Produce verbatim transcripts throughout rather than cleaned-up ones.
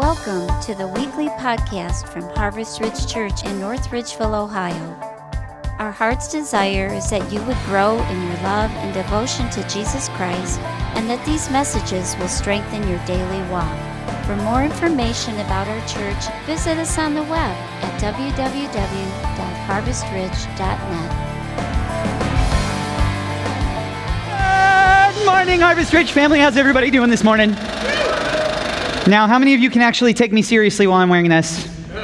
Welcome to the weekly podcast from Harvest Ridge Church in North Ridgeville, Ohio. Our heart's desire is that you would grow in your love and devotion to Jesus Christ, and that these messages will strengthen your daily walk. For more information about our church, visit us on the web at w w w dot harvest ridge dot net. Good morning, Harvest Ridge family. How's everybody doing this morning? Now, how many of you can actually take me seriously while I'm wearing this?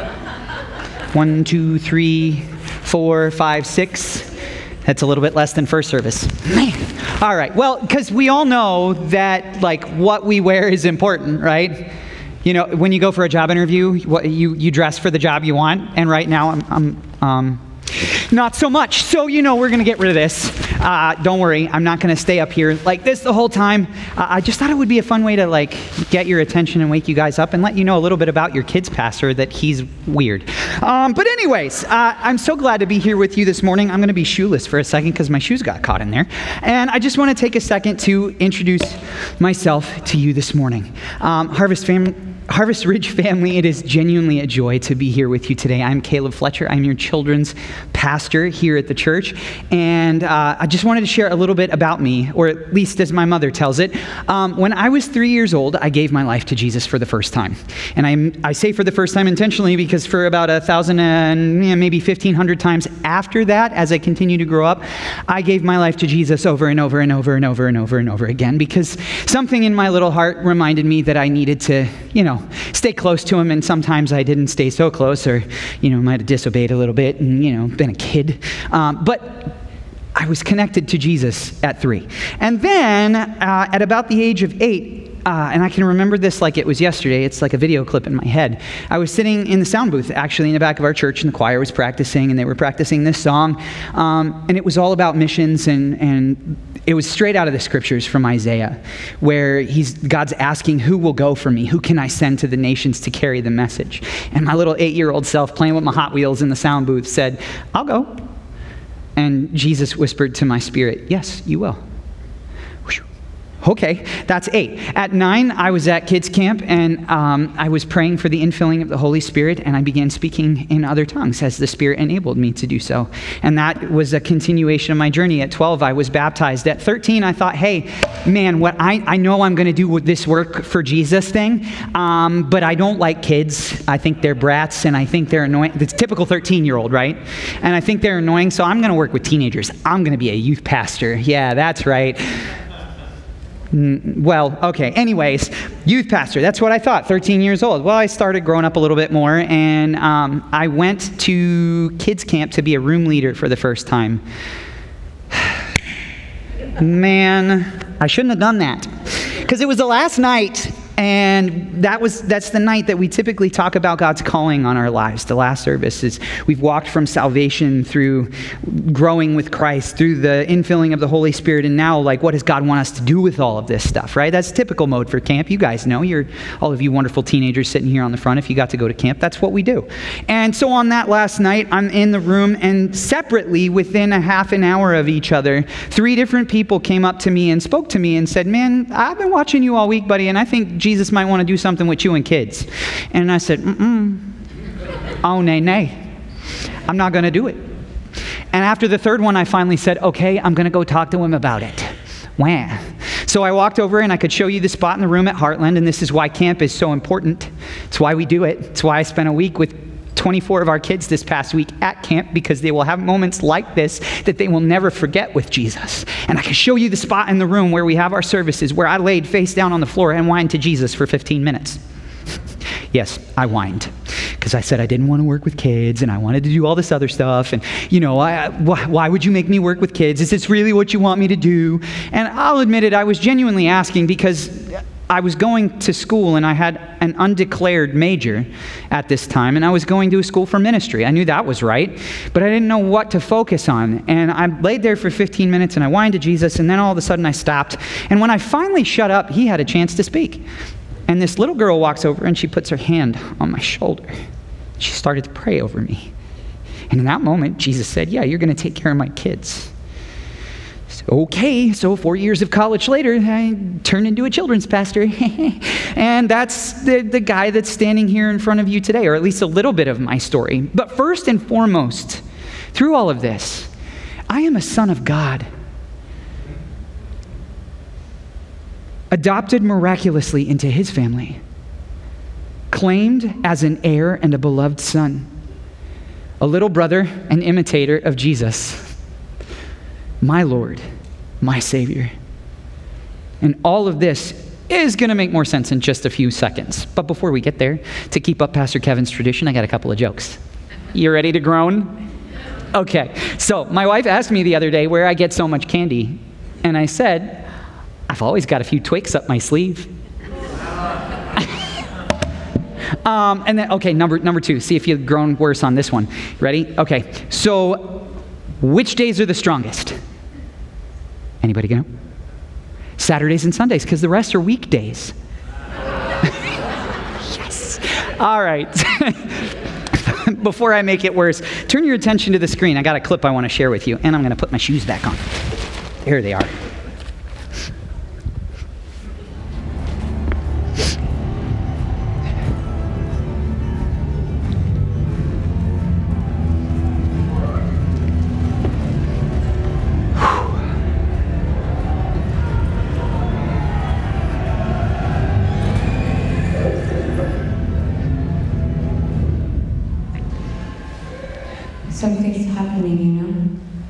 One, two, three, four, five, six. That's a little bit less than first service. Man. All right. Well, because we all know that, like, what we wear is important, right? You know, when you go for a job interview, what, you you dress for the job you want. And right now, I'm, I'm um, not so much. So, you know, we're going to get rid of this. Uh, don't worry, I'm not going to stay up here like this the whole time. Uh, I just thought it would be a fun way to, like, get your attention and wake you guys up and let you know a little bit about your kids' pastor, that he's weird. Um, but anyways, uh, I'm so glad to be here with you this morning. I'm going to be shoeless for a second because my shoes got caught in there. And I just want to take a second to introduce myself to you this morning. Um, Harvest family. Harvest Ridge family, it is genuinely a joy to be here with you today. I'm Caleb Fletcher. I'm your children's pastor here at the church. And uh, I just wanted to share a little bit about me, or at least as my mother tells it. Um, when I was three years old, I gave my life to Jesus for the first time. And I, I say for the first time intentionally because for about a thousand and maybe fifteen hundred times after that, as I continue to grow up, I gave my life to Jesus over and over and over and over and over and over again, because something in my little heart reminded me that I needed to, you know, stay close to him, and sometimes I didn't stay so close, or, you know, might have disobeyed a little bit and, you know, been a kid. Um, but I was connected to Jesus at three. And then uh, at about the age of eight, Uh, and I can remember this like it was yesterday. It's like a video clip in my head. I was sitting in the sound booth, actually, in the back of our church, and the choir was practicing, and they were practicing this song. Um, and it was all about missions, and, and it was straight out of the scriptures from Isaiah, where he's God's asking, who will go for me? Who can I send to the nations to carry the message? And my little eight-year-old self, playing with my Hot Wheels in the sound booth, said, I'll go. And Jesus whispered to my spirit, yes, you will. Okay, that's eight. At nine, I was at kids camp, and um, I was praying for the infilling of the Holy Spirit, and I began speaking in other tongues as the Spirit enabled me to do so. And that was a continuation of my journey. At twelve, I was baptized. At thirteen, I thought, hey, man, what I, I know I'm going to do with this work for Jesus thing, um, but I don't like kids. I think they're brats, and I think they're annoying. It's typical thirteen-year-old, right? And I think they're annoying, so I'm going to work with teenagers. I'm going to be a youth pastor. Yeah, that's right. Well, okay, anyways, youth pastor, that's what I thought, thirteen years old. Well, I started growing up a little bit more, and um, I went to kids camp to be a room leader for the first time. Man, I shouldn't have done that, because it was the last night, and that was that's the night that we typically talk about God's calling on our lives. The last service is we've walked from salvation through growing with Christ, through the infilling of the Holy Spirit, and now, like, what does God want us to do with all of this stuff, right? That's typical mode for camp. You guys know. You're all of you wonderful teenagers sitting here on the front. If you got to go to camp, that's what we do. And so on that last night, I'm in the room, and separately, within a half an hour of each other, three different people came up to me and spoke to me and said, man, I've been watching you all week, buddy, and I think Jesus might want to do something with you and kids. And I said, mm-mm. Oh, nay, nay. I'm not going to do it. And after the third one, I finally said, okay, I'm going to go talk to him about it. Wah. So I walked over, and I could show you the spot in the room at Heartland, and this is why camp is so important. It's why we do it. It's why I spent a week with twenty-four of our kids this past week at camp, because they will have moments like this that they will never forget with Jesus. And I can show you the spot in the room where we have our services, where I laid face down on the floor and whined to Jesus for fifteen minutes. Yes, I whined, because I said I didn't want to work with kids, and I wanted to do all this other stuff, and, you know, I, why, why would you make me work with kids? Is this really what you want me to do? And I'll admit it, I was genuinely asking, because I was going to school, and I had an undeclared major at this time, and I was going to a school for ministry. I knew that was right, but I didn't know what to focus on. And I laid there for fifteen minutes, and I whined to Jesus, and then all of a sudden I stopped. And when I finally shut up, he had a chance to speak. And this little girl walks over, and she puts her hand on my shoulder. She started to pray over me. And in that moment, Jesus said, yeah, you're going to take care of my kids. So Okay, so four years of college later, I turned into a children's pastor. And that's the, the guy that's standing here in front of you today, or at least a little bit of my story. But first and foremost, through all of this, I am a son of God. Adopted miraculously into his family. Claimed as an heir and a beloved son. A little brother, an imitator of Jesus. My Lord, my Savior. And all of this is going to make more sense in just a few seconds. But before we get there, to keep up Pastor Kevin's tradition, I got a couple of jokes. You ready to groan? Okay, so my wife asked me the other day where I get so much candy. And I said, I've always got a few Twix up my sleeve. um, and then, okay, number number two, see if you've grown worse on this one. Ready? Okay, so which days are the strongest? Anybody go? Saturdays and Sundays, because the rest are weekdays. Yes. All right. Before I make it worse, turn your attention to the screen. I got a clip I want to share with you, and I'm going to put my shoes back on. Here they are. Something's happening, you know?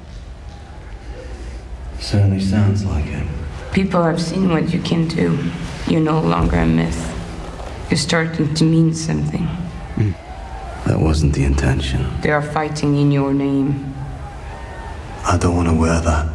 Certainly sounds like it. People have seen what you can do. You're no longer a myth. You're starting to mean something. Mm. That wasn't the intention. They are fighting in your name. I don't want to wear that.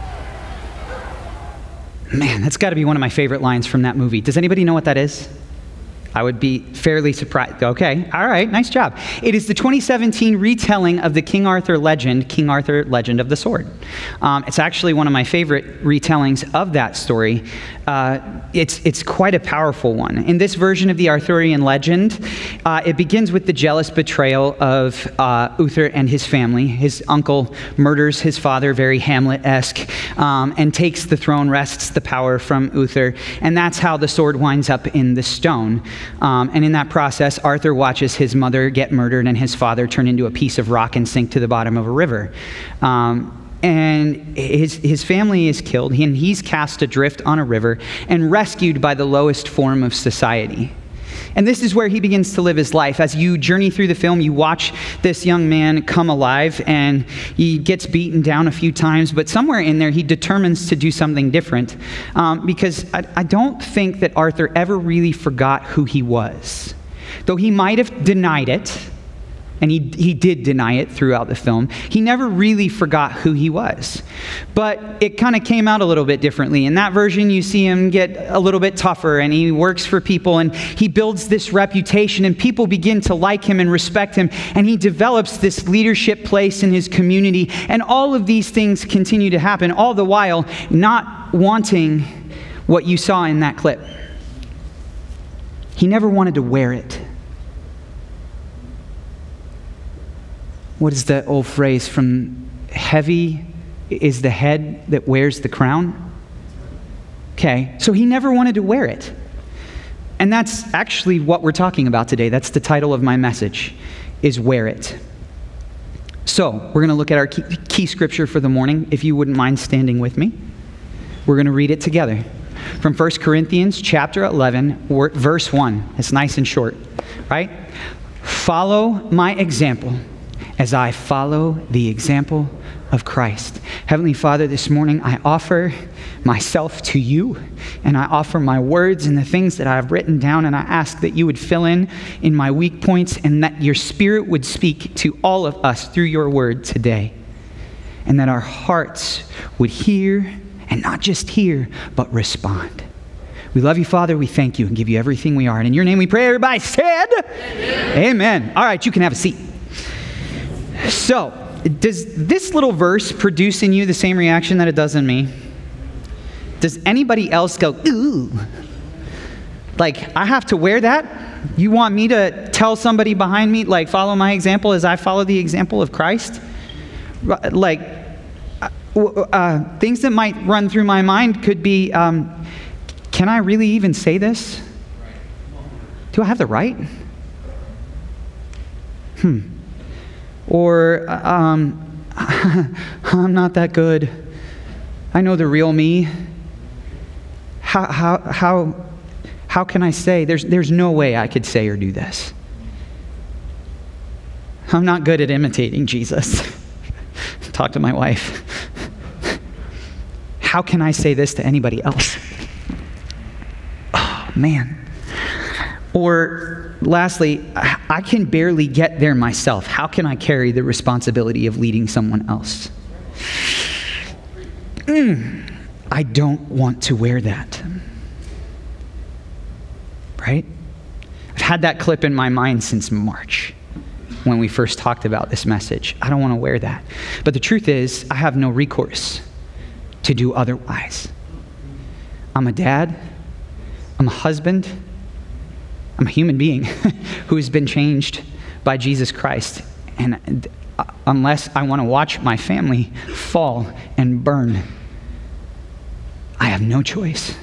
Man, that's got to be one of my favorite lines from that movie. Does anybody know what that is? I would be fairly surprised. Okay, all right, nice job. It is the twenty seventeen retelling of the King Arthur legend, King Arthur, Legend of the Sword. Um, it's actually one of my favorite retellings of that story. Uh, it's it's quite a powerful one. In this version of the Arthurian legend, uh, it begins with the jealous betrayal of uh, Uther and his family. His uncle murders his father, very Hamlet-esque, um, and takes the throne, wrests the power from Uther, and that's how the sword winds up in the stone. Um, and in that process, Arthur watches his mother get murdered and his father turn into a piece of rock and sink to the bottom of a river. Um, and his, his family is killed, and he's cast adrift on a river and rescued by the lowest form of society. And this is where he begins to live his life. As you journey through the film, you watch this young man come alive, and he gets beaten down a few times, but somewhere in there, he determines to do something different. Um, because I, I don't think that Arthur ever really forgot who he was. Though he might have denied it, and he, he did deny it throughout the film, he never really forgot who he was. But it kind of came out a little bit differently. In that version, you see him get a little bit tougher, and he works for people, and he builds this reputation, and people begin to like him and respect him, and he develops this leadership place in his community, and all of these things continue to happen, all the while not wanting what you saw in that clip. He never wanted to wear it. What is that old phrase from heavy is the head that wears the crown? Okay, so he never wanted to wear it. And that's actually what we're talking about today. That's the title of my message, is wear it. So we're going to look at our key, key scripture for the morning. If you wouldn't mind standing with me, we're going to read it together. From First Corinthians chapter eleven, verse one. It's nice and short, right? Follow my example as I follow the example of Christ. Heavenly Father, this morning I offer myself to you, and I offer my words and the things that I have written down, and I ask that you would fill in in my weak points, and that your Spirit would speak to all of us through your word today, and that our hearts would hear, and not just hear, but respond. We love you, Father. We thank you and give you everything we are. And in your name we pray. Everybody said, Amen. Amen. All right, you can have a seat. So, does this little verse produce in you the same reaction that it does in me? Does anybody else go, ooh? Like, I have to wear that? You want me to tell somebody behind me, like, follow my example as I follow the example of Christ? Like, uh, things that might run through my mind could be, um, can I really even say this? Do I have the right? Hmm. Or, um, I'm not that good. I know the real me. How, how, how, how can I say? There's, there's no way I could say or do this. I'm not good at imitating Jesus. Talk to my wife. How can I say this to anybody else? Oh, man. Or lastly, I can barely get there myself. How can I carry the responsibility of leading someone else? Mm, I don't want to wear that. Right? I've had that clip in my mind since March when we first talked about this message. I don't want to wear that. But the truth is, I have no recourse to do otherwise. I'm a dad. I'm a husband. I'm a human being who has been changed by Jesus Christ. And unless I want to watch my family fall and burn, I have no choice.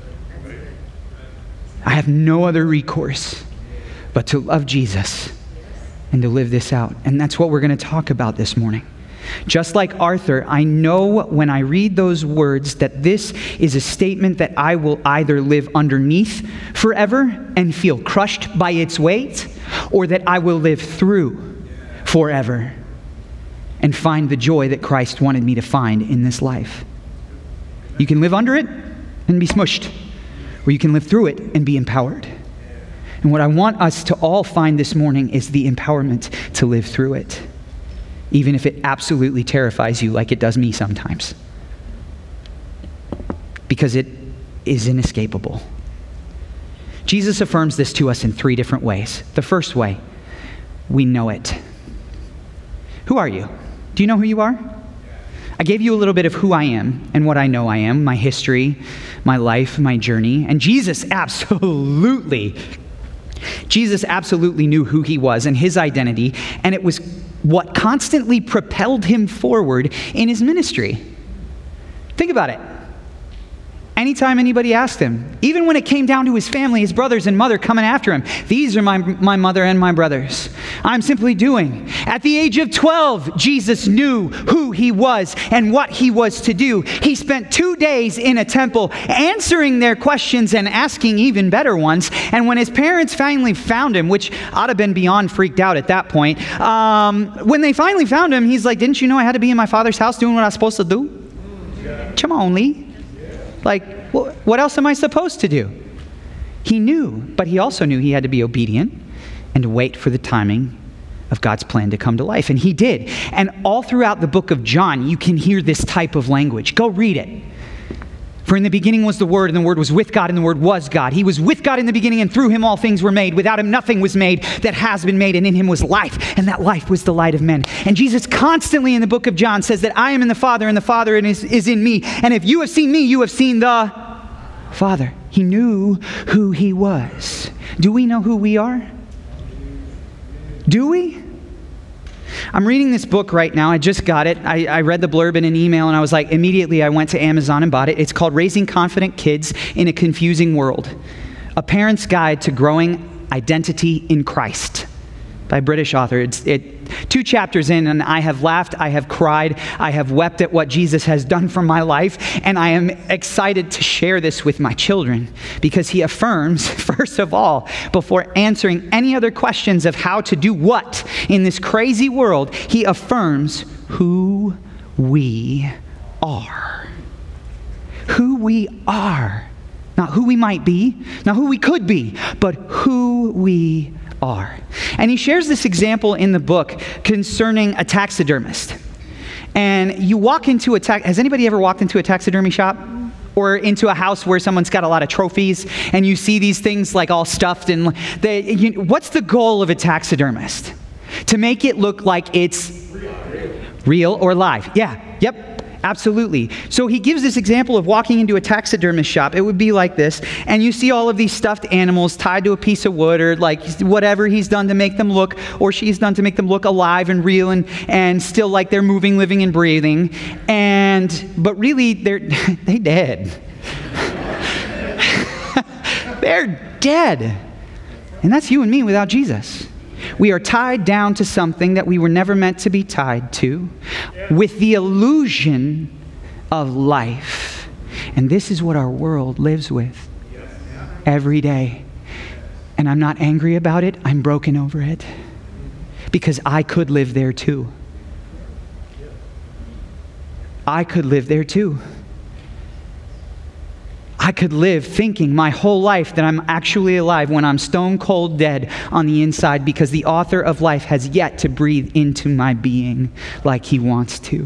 I have no other recourse but to love Jesus and to live this out. And that's what we're going to talk about this morning. Just like Arthur, I know when I read those words that this is a statement that I will either live underneath forever and feel crushed by its weight, or that I will live through forever and find the joy that Christ wanted me to find in this life. You can live under it and be smushed, or you can live through it and be empowered. And what I want us to all find this morning is the empowerment to live through it, even if it absolutely terrifies you like it does me sometimes. Because it is inescapable. Jesus affirms this to us in three different ways. The first way, we know it. Who are you? Do you know who you are? I gave you a little bit of who I am and what I know I am, my history, my life, my journey. And Jesus absolutely, Jesus absolutely knew who he was and his identity, and it was what constantly propelled him forward in his ministry. Think about it. Anytime anybody asked him, even when it came down to his family, his brothers and mother coming after him, these are my, my mother and my brothers. I'm simply doing. At the age of twelve, Jesus knew who he was and what he was to do. He spent two days in a temple answering their questions and asking even better ones. And when his parents finally found him, which ought to have been beyond freaked out at that point, um, when they finally found him, he's like, didn't you know I had to be in my father's house doing what I was supposed to do? Yeah. Come on, Lee. Like, what else am I supposed to do? He knew, but he also knew he had to be obedient and to wait for the timing of God's plan to come to life. And he did. And all throughout the book of John, you can hear this type of language. Go read it. For in the beginning was the Word, and the Word was with God, and the Word was God. He was with God in the beginning, and through him all things were made. Without him nothing was made that has been made, and in him was life, and that life was the light of men. And Jesus constantly in the book of John says that I am in the Father, and the Father is, is in me. And if you have seen me, you have seen the Father. He knew who he was. Do we know who we are? Do we? I'm reading this book right now. I just got it. I, I read the blurb in an email, and I was like, immediately I went to Amazon and bought it. It's called Raising Confident Kids in a Confusing World, A Parent's Guide to Growing Identity in Christ, by a British author. It's it, two chapters in, and I have laughed, I have cried, I have wept at what Jesus has done for my life, and I am excited to share this with my children, because he affirms, first of all, before answering any other questions of how to do what in this crazy world, he affirms who we are. Who we are. Not who we might be, not who we could be, but who we are. And he shares this example in the book concerning a taxidermist. And you walk into a tax, has anybody ever walked into a taxidermy shop? Or into a house where someone's got a lot of trophies, and you see these things like all stuffed, and they, you, what's the goal of a taxidermist? To make it look like it's real or live. Yeah, yep. Absolutely. So he gives this example of walking into a taxidermist shop. It would be like this, and you see all of these stuffed animals tied to a piece of wood, or like whatever he's done to make them look, or she's done to make them look alive and real and, and still like they're moving, living, and breathing. And but really, they're they dead. They're dead. And that's you and me without Jesus. We are tied down to something that we were never meant to be tied to, with the illusion of life. And this is what our world lives with every day. And I'm not angry about it. I'm broken over it. Because I could live there too. I could live there too. I could live thinking my whole life that I'm actually alive when I'm stone cold dead on the inside, because the author of life has yet to breathe into my being like he wants to.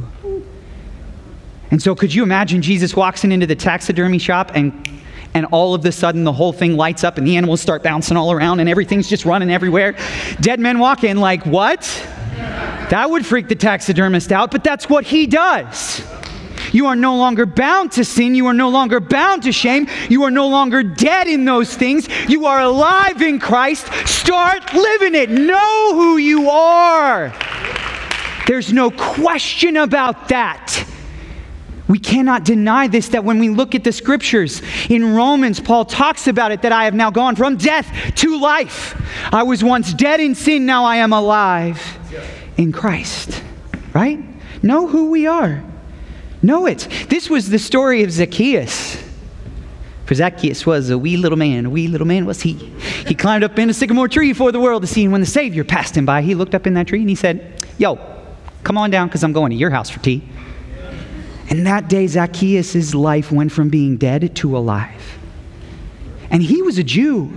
And so could you imagine Jesus walks into the taxidermy shop and and all of a sudden the whole thing lights up and the animals start bouncing all around and everything's just running everywhere. Dead men walk in like, what? That would freak the taxidermist out, but that's what he does. You are no longer bound to sin. You are no longer bound to shame. You are no longer dead in those things. You are alive in Christ. Start living it. Know who you are. There's no question about that. We cannot deny this, that when we look at the scriptures, in Romans, Paul talks about it, that I have now gone from death to life. I was once dead in sin, now I am alive in Christ. Right? Know who we are. Know it. This was the story of Zacchaeus. For Zacchaeus was a wee little man. A wee little man was he. He climbed up in a sycamore tree for the world to see. And when the Savior passed him by, he looked up in that tree and he said, yo, come on down because I'm going to your house for tea. And that day, Zacchaeus' life went from being dead to alive. And he was a Jew.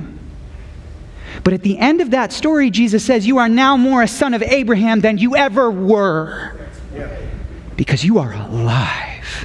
But at the end of that story, Jesus says, you are now more a son of Abraham than you ever were. Because you are alive.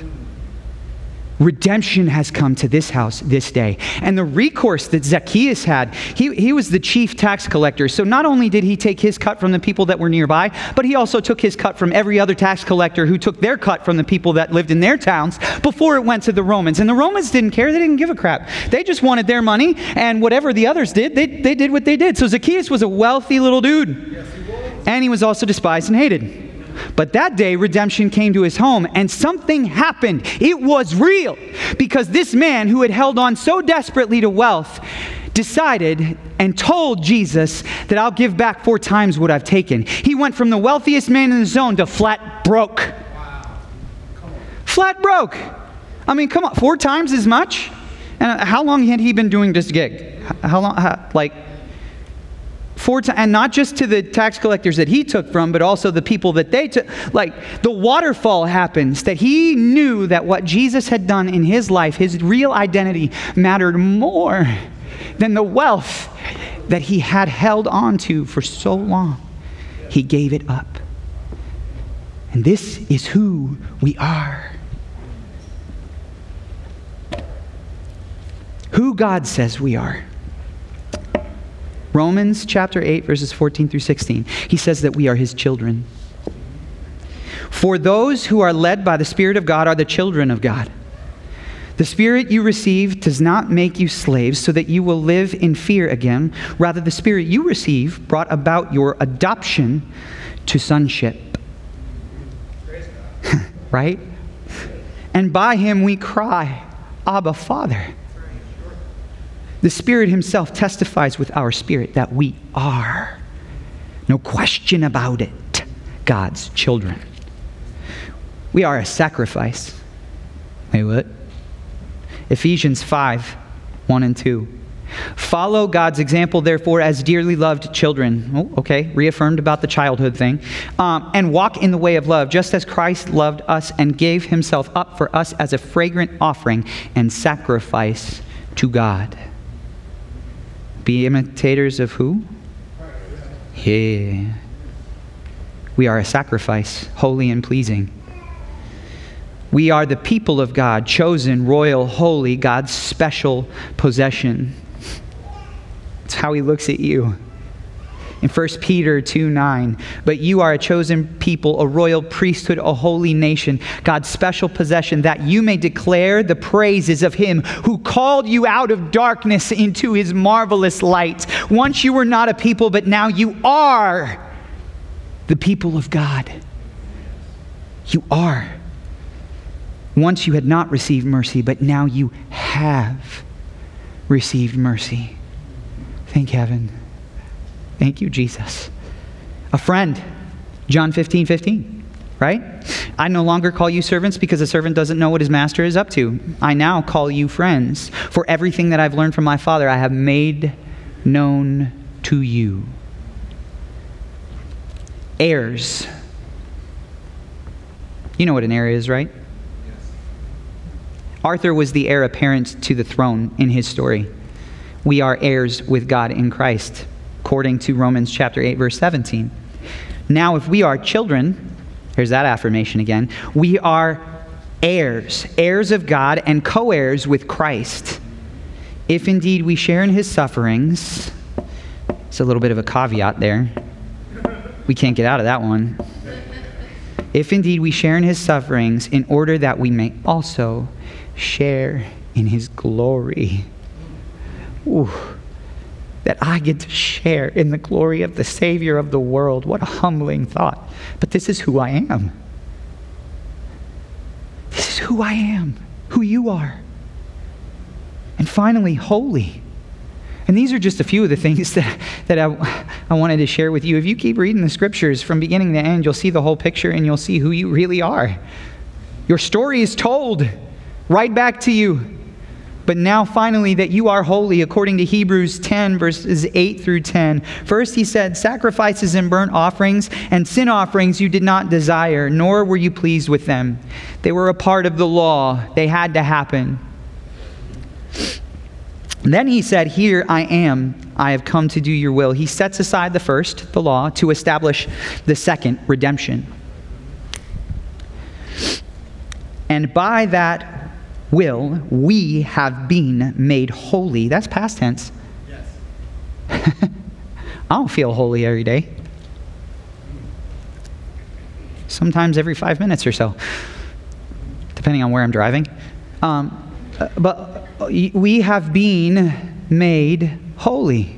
Redemption has come to this house this day. And the recourse that Zacchaeus had, he, he was the chief tax collector. So not only did he take his cut from the people that were nearby, but he also took his cut from every other tax collector who took their cut from the people that lived in their towns before it went to the Romans. And the Romans didn't care. They didn't give a crap. They just wanted their money, and whatever the others did, they, they did what they did. So Zacchaeus was a wealthy little dude. Yes, he was. And he was also despised and hated. But that day, redemption came to his home, and something happened. It was real, because this man who had held on so desperately to wealth decided and told Jesus that I'll give back four times what I've taken. He went from the wealthiest man in the zone to flat broke. Wow. Flat broke. I mean, come on, four times as much? And how long had he been doing this gig? How long, how, like, Four to, and not just to the tax collectors that he took from, but also the people that they took. Like, the waterfall happens, that he knew that what Jesus had done in his life, his real identity, mattered more than the wealth that he had held on to for so long. He gave it up. And this is who we are. Who God says we are. Romans chapter eight, verses fourteen through sixteen. He says that we are his children. For those who are led by the Spirit of God are the children of God. The Spirit you received does not make you slaves so that you will live in fear again. Rather, the Spirit you receive brought about your adoption to sonship. Right? And by him we cry, Abba, Father. The Spirit himself testifies with our spirit that we are, no question about it, God's children. We are a sacrifice. Wait, what? Ephesians five, one and two. Follow God's example, therefore, as dearly loved children. Oh, okay, reaffirmed about the childhood thing. Um, and walk in the way of love, just as Christ loved us and gave himself up for us as a fragrant offering and sacrifice to God. Be imitators of who? Yeah. We are a sacrifice, holy and pleasing. We are the people of God, chosen, royal, holy, God's special possession. It's how he looks at you. In First Peter two nine, but you are a chosen people, a royal priesthood, a holy nation, God's special possession, that you may declare the praises of him who called you out of darkness into his marvelous light. Once you were not a people, but now you are the people of God. You are. Once you had not received mercy, but now you have received mercy. Thank heaven. Thank you, Jesus. A friend, John fifteen fifteen, right? I no longer call you servants because a servant doesn't know what his master is up to. I now call you friends. For everything that I've learned from my Father, I have made known to you. Heirs. You know what an heir is, right? Yes. Arthur was the heir apparent to the throne in his story. We are heirs with God in Christ, according to Romans chapter eight, verse seventeen. Now, if we are children, here's that affirmation again, we are heirs, heirs of God and co-heirs with Christ. If indeed we share in his sufferings, it's a little bit of a caveat there. We can't get out of that one. If indeed we share in his sufferings, in order that we may also share in his glory. Ooh, that I get to share in the glory of the Savior of the world. What a humbling thought. But this is who I am. This is who I am, who you are. And finally, holy. And these are just a few of the things that, that I, I wanted to share with you. If you keep reading the scriptures from beginning to end, you'll see the whole picture and you'll see who you really are. Your story is told right back to you. But now finally that you are holy, according to Hebrews ten, verses eight through ten. First he said, sacrifices and burnt offerings and sin offerings you did not desire, nor were you pleased with them. They were a part of the law. They had to happen. Then he said, here I am, I have come to do your will. He sets aside the first, the law, to establish the second, redemption. And by that will, we have been made holy. That's past tense. Yes. I don't feel holy every day. Sometimes every five minutes or so, depending on where I'm driving. Um, but we have been made holy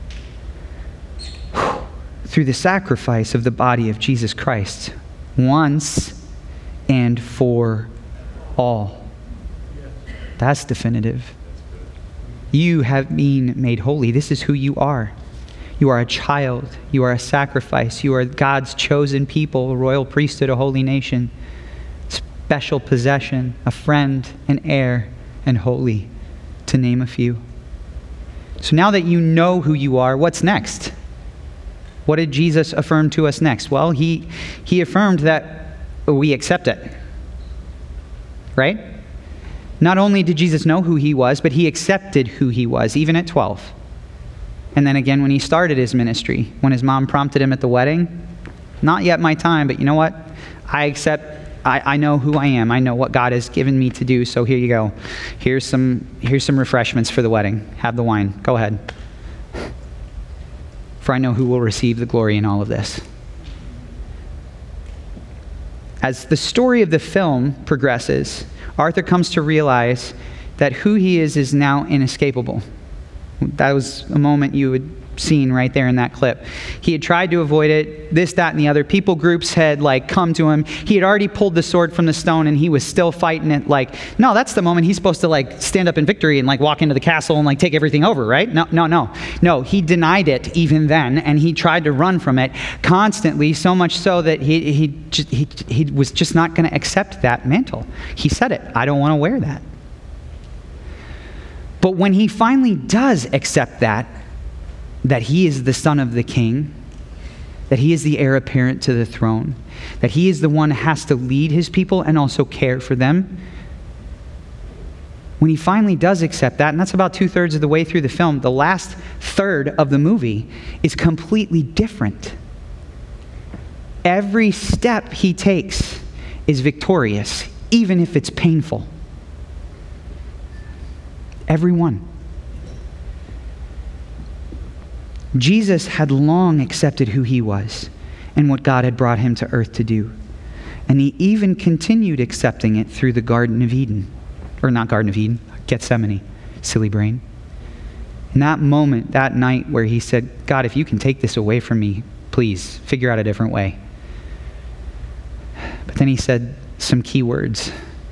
through the sacrifice of the body of Jesus Christ, once and for all. That's definitive. You have been made holy. This is who you are. You are a child. You are a sacrifice. You are God's chosen people, a royal priesthood, a holy nation, special possession, a friend, an heir, and holy, to name a few. So now that you know who you are, what's next? What did Jesus affirm to us next? Well, he, he affirmed that we accept it. Right? Not only did Jesus know who he was, but he accepted who he was, even at twelve. And then again, when he started his ministry, when his mom prompted him at the wedding, not yet my time, but you know what? I accept, I, I know who I am. I know what God has given me to do, so here you go. Here's some, here's some refreshments for the wedding. Have the wine. Go ahead. For I know who will receive the glory in all of this. As the story of the film progresses, Arthur comes to realize that who he is is now inescapable. That was a moment you had seen right there in that clip. He had tried to avoid it, this, that, and the other. People groups had like come to him. He had already pulled the sword from the stone and he was still fighting it. Like, no, that's the moment he's supposed to like stand up in victory and like walk into the castle and like take everything over, right? No, no, no. No, he denied it even then, and he tried to run from it constantly, so much so that he he just, he, he was just not going to accept that mantle. He said it, I don't want to wear that. But when he finally does accept that, that he is the son of the king, that he is the heir apparent to the throne, that he is the one who has to lead his people and also care for them. When he finally does accept that, and that's about two-thirds of the way through the film, the last third of the movie is completely different. Every step he takes is victorious, even if it's painful. Every one. Jesus had long accepted who he was and what God had brought him to earth to do. And he even continued accepting it through the Garden of Eden. Or not Garden of Eden, Gethsemane. Silly brain. In that moment, that night where he said, God, if you can take this away from me, please figure out a different way. But then he said some key words.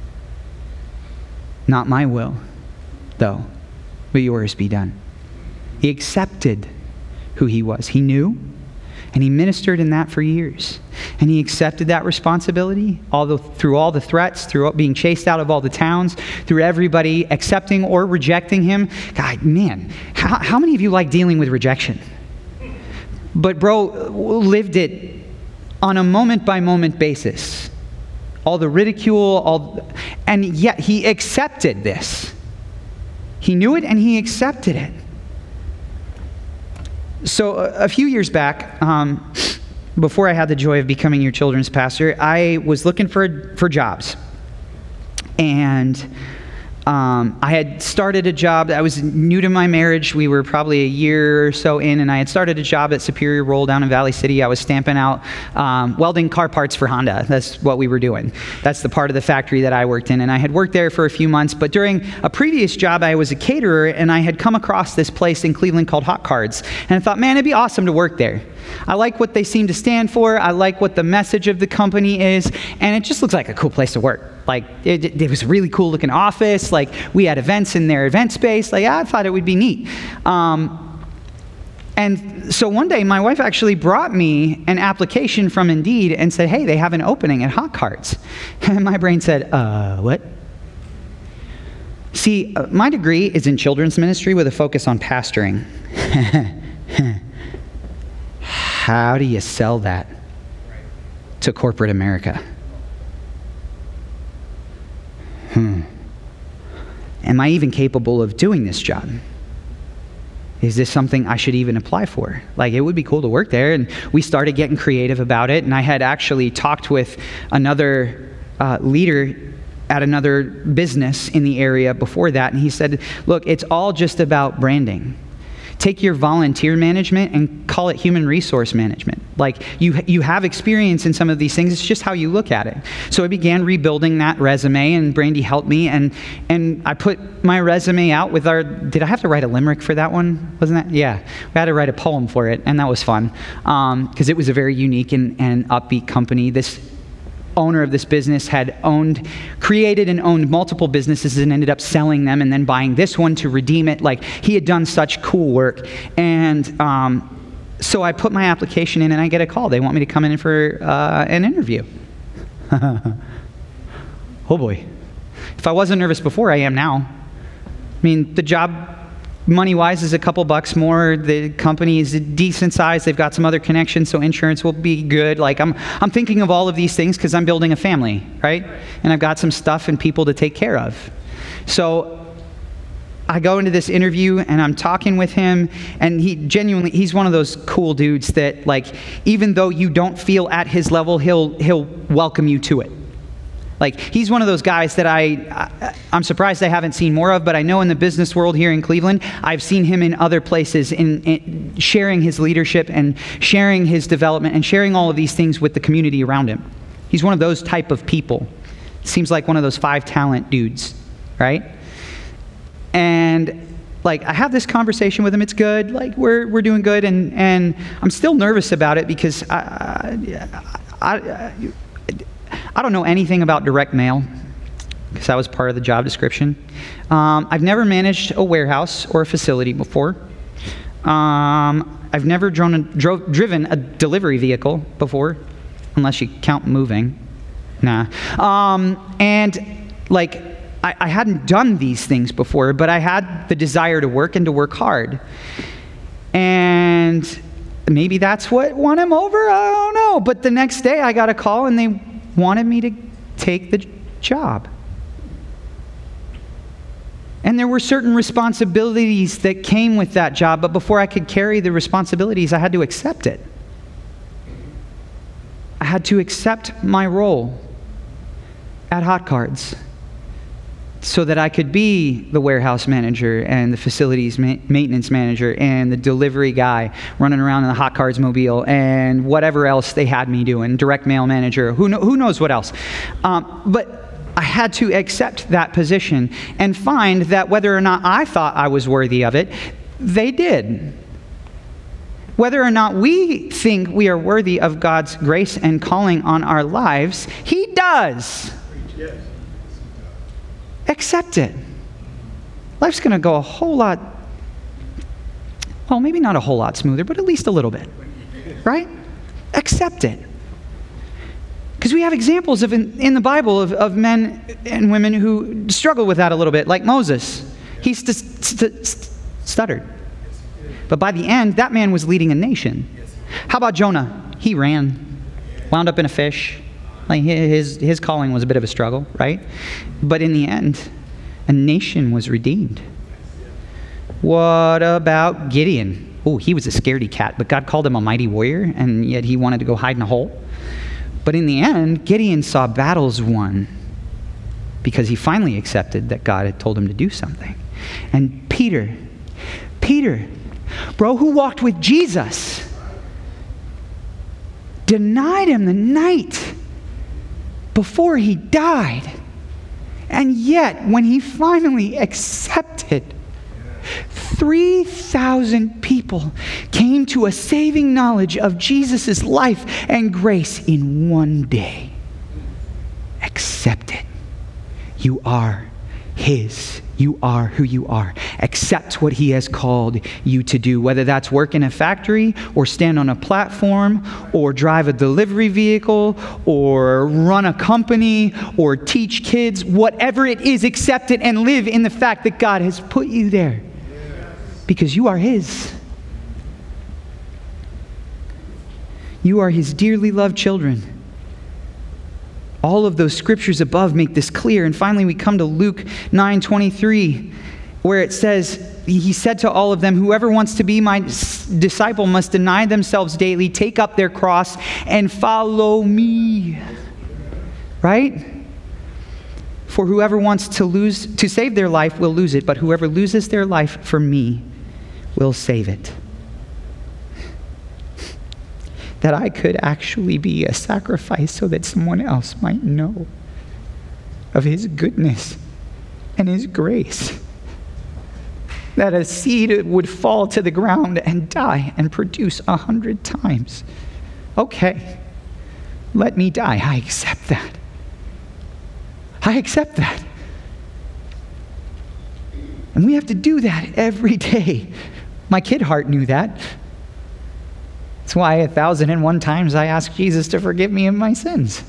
Not my will, though, but yours be done. He accepted who he was. He knew, and he ministered in that for years. And he accepted that responsibility all the, through all the threats, through being chased out of all the towns, through everybody accepting or rejecting him. God, man, how, how many of you like dealing with rejection? But bro lived it on a moment-by-moment basis. All the ridicule, all, and yet he accepted this. He knew it and he accepted it. So a, a few years back, um, before I had the joy of becoming your children's pastor, I was looking for for jobs. And um, I had started a job. I was new to my marriage. We were probably a year or so in, and I had started a job at Superior Roll down in Valley City. I was stamping out um, welding car parts for Honda. That's what we were doing. That's the part of the factory that I worked in. And I had worked there for a few months. But during a previous job, I was a caterer, and I had come across this place in Cleveland called Hot Cards. And I thought, man, it'd be awesome to work there. I like what they seem to stand for. I like what the message of the company is. And it just looks like a cool place to work. Like, it, it was a really cool looking office. Like, we had events in their event space. Like, I thought it would be neat. Um, and so one day, my wife actually brought me an application from Indeed and said, hey, they have an opening at Hot Cards. And my brain said, uh, what? See, uh, my degree is in children's ministry with a focus on pastoring. How do you sell that to corporate America? Hmm. Am I even capable of doing this job? Is this something I should even apply for? Like, it would be cool to work there. And we started getting creative about it. And I had actually talked with another uh, leader at another business in the area before that. And he said, look, it's all just about branding. Take your volunteer management and call it human resource management. Like, you you have experience in some of these things. It's just how you look at it. So I began rebuilding that resume, and Brandy helped me. And and I put my resume out with our, did I have to write a limerick for that one? Wasn't that? Yeah. We had to write a poem for it, and that was fun. Because um, it was a very unique and, and upbeat company. This owner of this business had owned, created and owned multiple businesses and ended up selling them and then buying this one to redeem it. Like, he had done such cool work. And um, so I put my application in and I get a call. They want me to come in for uh, an interview. Oh boy. If I wasn't nervous before, I am now. I mean, the job money-wise is a couple bucks more. The company is a decent size. They've got some other connections, so insurance will be good. Like, I'm I'm thinking of all of these things because I'm building a family, right? And I've got some stuff and people to take care of. So I go into this interview and I'm talking with him, and he genuinely, he's one of those cool dudes that, like, even though you don't feel at his level, he'll he'll welcome you to it. Like, he's one of those guys that I, I, I'm surprised I haven't seen more of, but I know in the business world here in Cleveland, I've seen him in other places in, in sharing his leadership and sharing his development and sharing all of these things with the community around him. He's one of those type of people. Seems like one of those five talent dudes, right? And like, I have this conversation with him. It's good. Like, we're we're doing good, and and I'm still nervous about it because I. I, I I don't know anything about direct mail because that was part of the job description. Um, I've never managed a warehouse or a facility before. Um, I've never drone a, drove, driven a delivery vehicle before, unless you count moving. Nah. Um, and like, I, I hadn't done these things before, but I had the desire to work and to work hard. And maybe that's what won him over. I don't know. But the next day I got a call and they wanted me to take the job. And there were certain responsibilities that came with that job, but before I could carry the responsibilities, I had to accept it. I had to accept my role at Hot Cards. so that I could be the warehouse manager and the facilities ma- maintenance manager and the delivery guy running around in the hot cards mobile and whatever else they had me doing, direct mail manager, who, know, who knows what else. Um, but I had to accept that position and find that whether or not I thought I was worthy of it, they did. Whether or not we think we are worthy of God's grace and calling on our lives, He does. Yes. Accept it. Life's going to go a whole lot, well, maybe not a whole lot smoother, but at least a little bit, right? Accept it. Because we have examples of in, in the Bible of, of men and women who struggle with that a little bit, like Moses. He st- st- st- stuttered. But by the end, that man was leading a nation. How about Jonah? He ran, wound up in a fish. Like his, his calling was a bit of a struggle, right? But in the end, a nation was redeemed. What about Gideon? Oh, he was a scaredy cat, but God called him a mighty warrior, and yet he wanted to go hide in a hole. But in the end, Gideon saw battles won because he finally accepted that God had told him to do something. And Peter, Peter, bro, who walked with Jesus, denied him the night before he died. And yet, when he finally accepted, three thousand people came to a saving knowledge of Jesus' life and grace in one day. Accept it. You are His. You are who you are. Accept what He has called you to do, whether that's work in a factory or stand on a platform or drive a delivery vehicle or run a company or teach kids. Whatever it is, accept it and live in the fact that God has put you there because you are His. You are His dearly loved children. All of those scriptures above make this clear. And finally, we come to Luke nine twenty-three, where it says, He said to all of them, whoever wants to be my disciple must deny themselves daily, take up their cross, and follow me. Right? For whoever wants to lose, to save their life will lose it, but whoever loses their life for me will save it. That I could actually be a sacrifice so that someone else might know of His goodness and His grace. That a seed would fall to the ground and die and produce a hundred times. Okay, let me die. I accept that. I accept that. And we have to do that every day. My kid heart knew that. That's why a thousand and one times I ask Jesus to forgive me of my sins.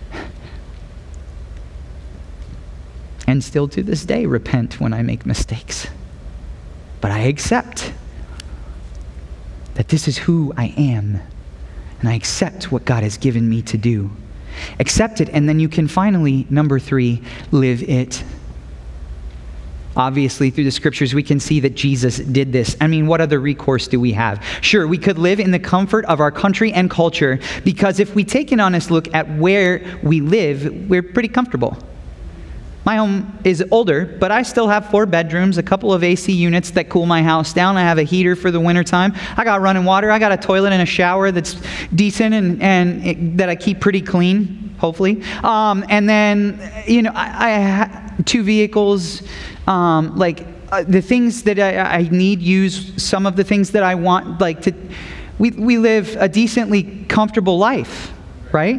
And still to this day repent when I make mistakes. But I accept that this is who I am. And I accept what God has given me to do. Accept it, and then you can finally, number three, live it. Obviously, through the scriptures, we can see that Jesus did this. I mean, what other recourse do we have? Sure, we could live in the comfort of our country and culture, because if we take an honest look at where we live, we're pretty comfortable. My home is older, but I still have four bedrooms, a couple of A C units that cool my house down. I have a heater for the wintertime. I got running water. I got a toilet and a shower that's decent and, and it, that I keep pretty clean, hopefully. Um, and then, you know, I, I have two vehicles. Um, like uh, the things that I, I need, use some of the things that I want. Like to, we we live a decently comfortable life, right?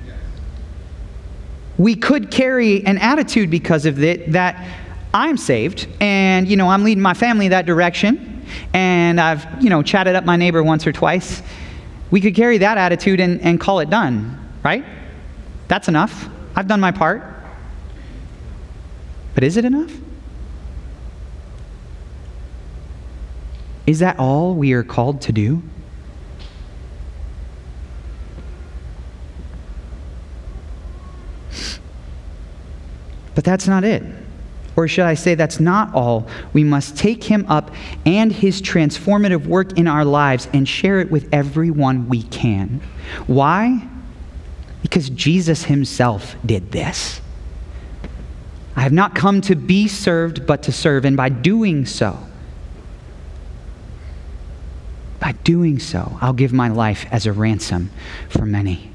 We could carry an attitude because of it that I'm saved, and you know I'm leading my family that direction, and I've you know chatted up my neighbor once or twice. We could carry that attitude and, and call it done, right? That's enough. I've done my part. But is it enough? Is that all we are called to do? But that's not it. Or should I say that's not all. We must take Him up and His transformative work in our lives and share it with everyone we can. Why? Because Jesus Himself did this. I have not come to be served, but to serve. And by doing so, by doing so, I'll give my life as a ransom for many.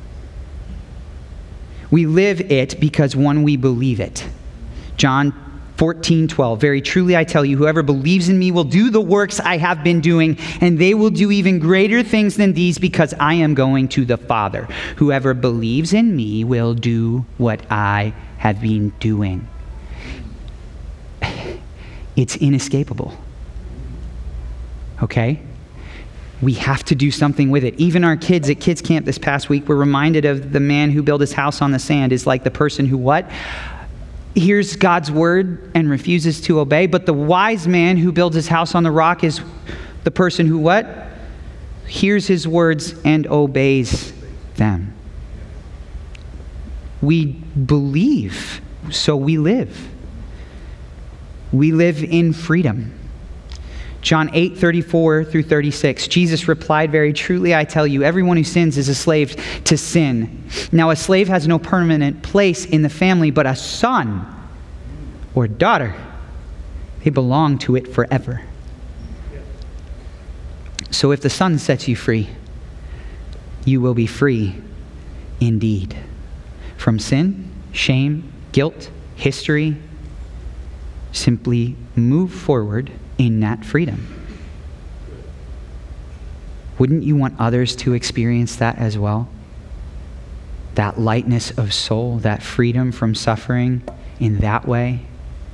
We live it because, one, we believe it. John fourteen twelve, very truly I tell you, whoever believes in me will do the works I have been doing, and they will do even greater things than these, because I am going to the Father. Whoever believes in me will do what I have been doing. It's inescapable. Okay? We have to do something with it. Even our kids at kids camp this past week were reminded of the man who built his house on the sand is like the person who what? Hears God's word and refuses to obey. But the wise man who builds his house on the rock is the person who what? Hears his words and obeys them. We believe, so we live. We live in freedom. John eight, thirty-four through thirty-six, Jesus replied, very truly I tell you, everyone who sins is a slave to sin. Now a slave has no permanent place in the family, but a son or daughter, they belong to it forever. So if the Son sets you free, you will be free indeed. From sin, shame, guilt, history, simply move forward in that freedom. Wouldn't you want others to experience that as well? That lightness of soul, that freedom from suffering in that way?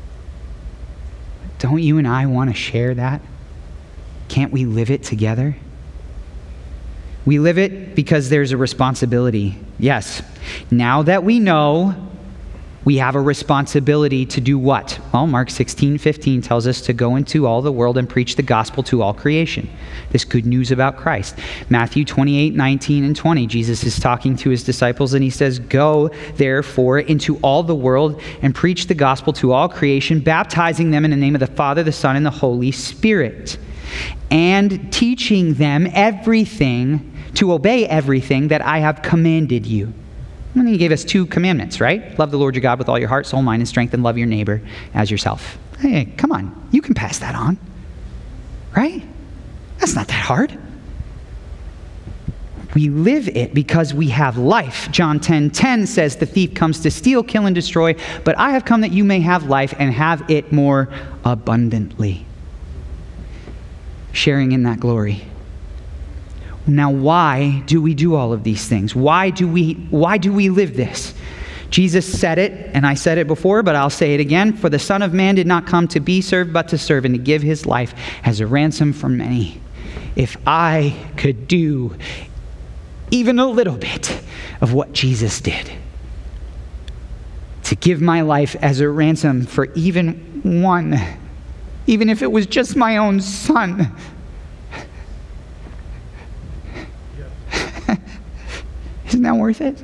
Don't you and I want to share that? Can't we live it together? We live it because there's a responsibility. Yes, now that we know, we have a responsibility to do what? Well, Mark sixteen fifteen tells us to go into all the world and preach the gospel to all creation. This good news about Christ. Matthew twenty-eight nineteen and twenty, Jesus is talking to his disciples and he says, go therefore into all the world and preach the gospel to all creation, baptizing them in the name of the Father, the Son, and the Holy Spirit, and teaching them everything, to obey everything that I have commanded you. And then he gave us two commandments, right? Love the Lord your God with all your heart, soul, mind, and strength, and love your neighbor as yourself. Hey, come on. You can pass that on, right? That's not that hard. We live it because we have life. John ten ten says, the thief comes to steal, kill, and destroy, but I have come that you may have life and have it more abundantly. Sharing in that glory. Now, why do we do all of these things? Why do we why do we live this? Jesus said it, and I said it before, but I'll say it again. For the Son of Man did not come to be served, but to serve, and to give his life as a ransom for many. If I could do even a little bit of what Jesus did, to give my life as a ransom for even one, even if it was just my own son, isn't that worth it?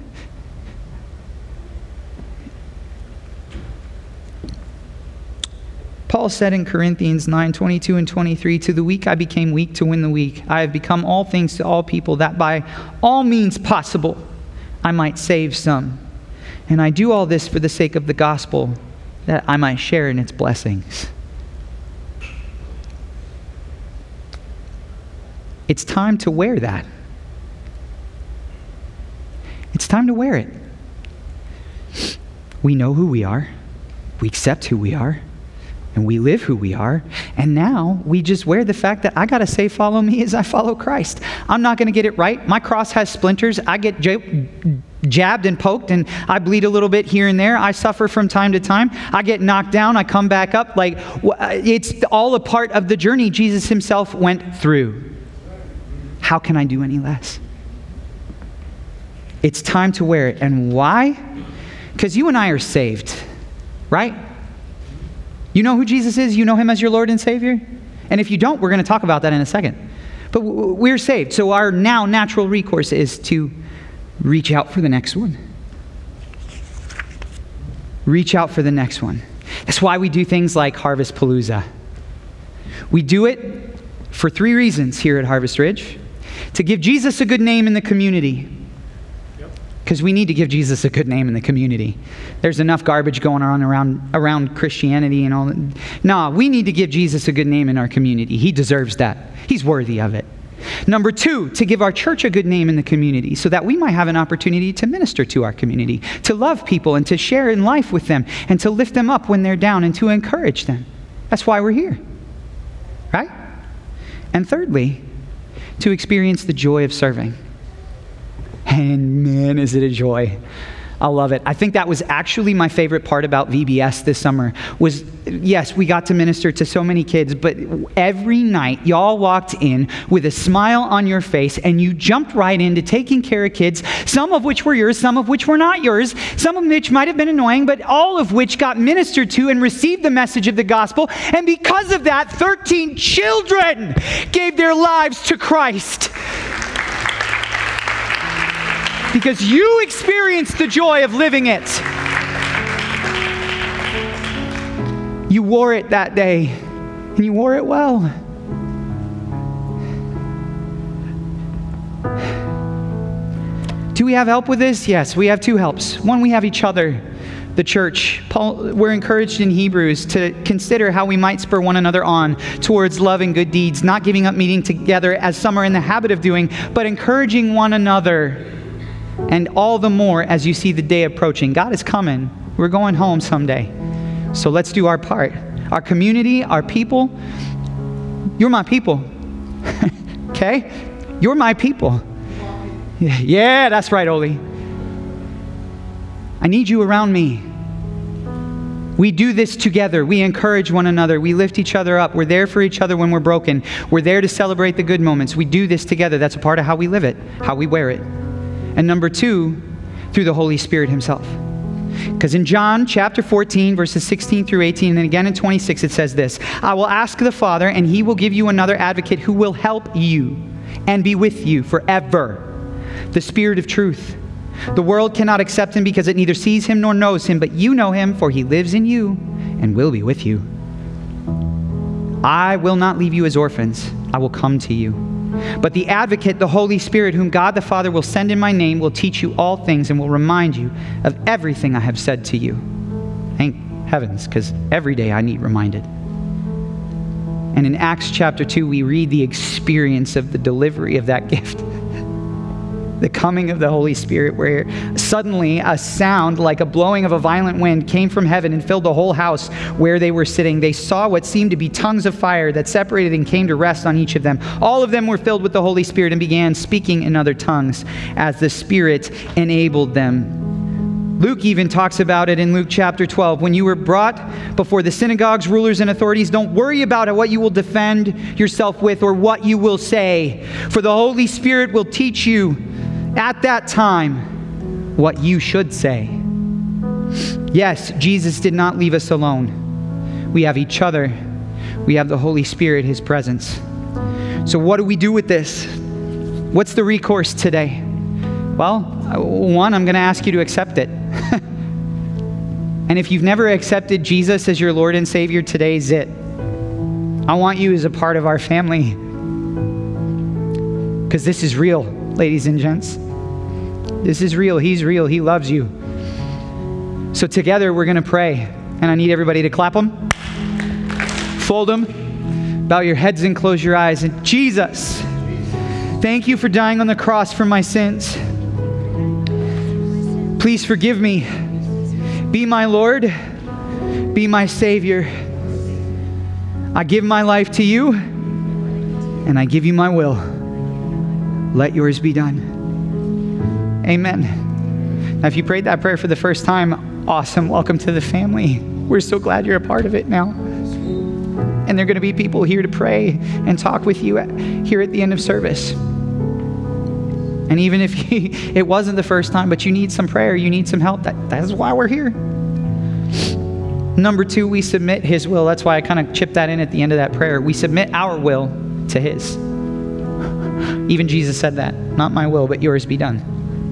Paul said in Corinthians nine twenty-two and twenty-three, to the weak I became weak to win the weak. I have become all things to all people, that by all means possible I might save some. And I do all this for the sake of the gospel, that I might share in its blessings. It's time to wear that. It's time to wear it. We know who we are. We accept who we are. And we live who we are. And now we just wear the fact that I got to say, follow me as I follow Christ. I'm not going to get it right. My cross has splinters. I get j- jabbed and poked, and I bleed a little bit here and there. I suffer from time to time. I get knocked down. I come back up. Like, it's all a part of the journey Jesus himself went through. How can I do any less? It's time to wear it. And why? Because you and I are saved, right? You know who Jesus is? You know him as your Lord and Savior? And if you don't, we're going to talk about that in a second. But we're saved. So our now natural recourse is to reach out for the next one. Reach out for the next one. That's why we do things like Harvest Palooza. We do it for three reasons here at Harvest Ridge. To give Jesus a good name in the community. because we need to give Jesus a good name in the community. There's enough garbage going on around, around Christianity and all that. No, we need to give Jesus a good name in our community. He deserves that. He's worthy of it. Number two, to give our church a good name in the community so that we might have an opportunity to minister to our community, to love people and to share in life with them and to lift them up when they're down and to encourage them. That's why we're here, right? And thirdly, to experience the joy of serving. And man, is it a joy. I love it. I think that was actually my favorite part about V B S this summer was, yes, we got to minister to so many kids, but every night y'all walked in with a smile on your face and you jumped right into taking care of kids, some of which were yours, some of which were not yours, some of which might have been annoying, but all of which got ministered to and received the message of the gospel. And because of that, thirteen children gave their lives to Christ. Because you experienced the joy of living it. You wore it that day, and you wore it well. Do we have help with this? Yes, we have two helps. One, we have each other, the church. Paul, we're encouraged in Hebrews to consider how we might spur one another on towards love and good deeds, not giving up meeting together as some are in the habit of doing, but encouraging one another. And all the more as you see the day approaching. God is coming. We're going home someday. So let's do our part. Our community, our people. You're my people. Okay? You're my people. Yeah, that's right, Oli. I need you around me. We do this together. We encourage one another. We lift each other up. We're there for each other when we're broken. We're there to celebrate the good moments. We do this together. That's a part of how we live it, how we wear it. And number two, through the Holy Spirit himself. Because in John chapter fourteen, verses sixteen through eighteen, and then again in twenty-six, it says this, I will ask the Father, and he will give you another advocate who will help you and be with you forever, the Spirit of truth. The world cannot accept him because it neither sees him nor knows him, but you know him, for he lives in you and will be with you. I will not leave you as orphans. I will come to you. But the advocate, the Holy Spirit, whom God the Father will send in my name, will teach you all things and will remind you of everything I have said to you. Thank heavens, because every day I need reminded. And in Acts chapter two, we read the experience of the delivery of that gift. The coming of the Holy Spirit, where suddenly a sound like a blowing of a violent wind came from heaven and filled the whole house where they were sitting. They saw what seemed to be tongues of fire that separated and came to rest on each of them. All of them were filled with the Holy Spirit and began speaking in other tongues as the Spirit enabled them. Luke even talks about it in Luke chapter twelve. When you were brought before the synagogues, rulers, and authorities, don't worry about what you will defend yourself with or what you will say, for the Holy Spirit will teach you at that time what you should say. Yes, Jesus did not leave us alone. We have each other. We have the Holy Spirit, his presence. So what do we do with this? What's the recourse today? Well, one, I'm going to ask you to accept it. And if you've never accepted Jesus as your Lord and Savior, today's it. I want you as a part of our family. Because this is real, ladies and gents. This is real. He's real. He loves you. So together we're going to pray. And I need everybody to clap them, fold them, bow your heads and close your eyes. And Jesus, thank you for dying on the cross for my sins. Please forgive me. Be my Lord. Be my Savior. I give my life to you, and I give you my will. Let yours be done. Amen. Now, if you prayed that prayer for the first time, awesome. Welcome to the family. We're so glad you're a part of it now. And there are going to be people here to pray and talk with you at, here at the end of service. And even if you, it wasn't the first time, but you need some prayer, you need some help, that, that is why we're here. Number two, we submit his will. That's why I kind of chipped that in at the end of that prayer. We submit our will to his. Even Jesus said that. Not my will, but yours be done.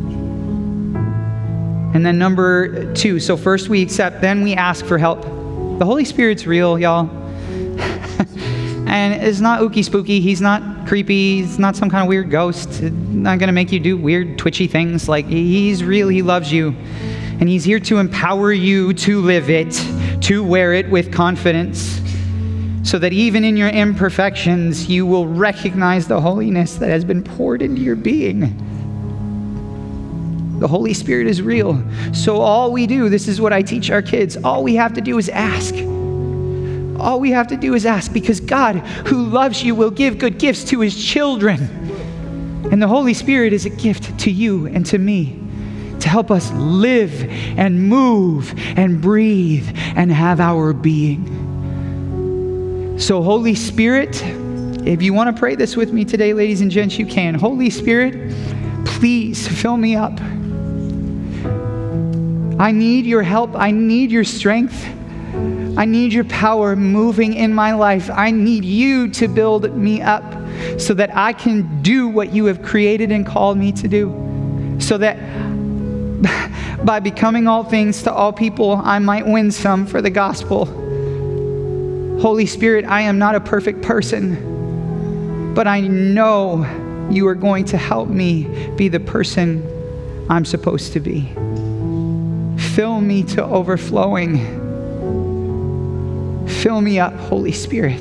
And then number two, so first we accept, then we ask for help. The Holy Spirit's real, y'all. And it's not ooky spooky. He's not creepy. He's not some kind of weird ghost. He's not going to make you do weird, twitchy things. Like, he's real. He loves you. And he's here to empower you to live it, to wear it with confidence, so that even in your imperfections, you will recognize the holiness that has been poured into your being. The Holy Spirit is real. So all we do, this is what I teach our kids, all we have to do is ask. All we have to do is ask, because God, who loves you, will give good gifts to his children. And the Holy Spirit is a gift to you and to me to help us live and move and breathe and have our being. So Holy Spirit, if you want to pray this with me today, ladies and gents, you can. Holy Spirit, please fill me up. I need your help. I need your strength. I need your power moving in my life. I need you to build me up so that I can do what you have created and called me to do. So that by becoming all things to all people, I might win some for the gospel. Holy Spirit, I am not a perfect person, but I know you are going to help me be the person I'm supposed to be. Fill me to overflowing. Fill me up, Holy Spirit.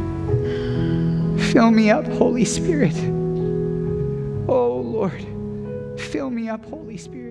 Fill me up, Holy Spirit. Oh, Lord. Fill me up, Holy Spirit.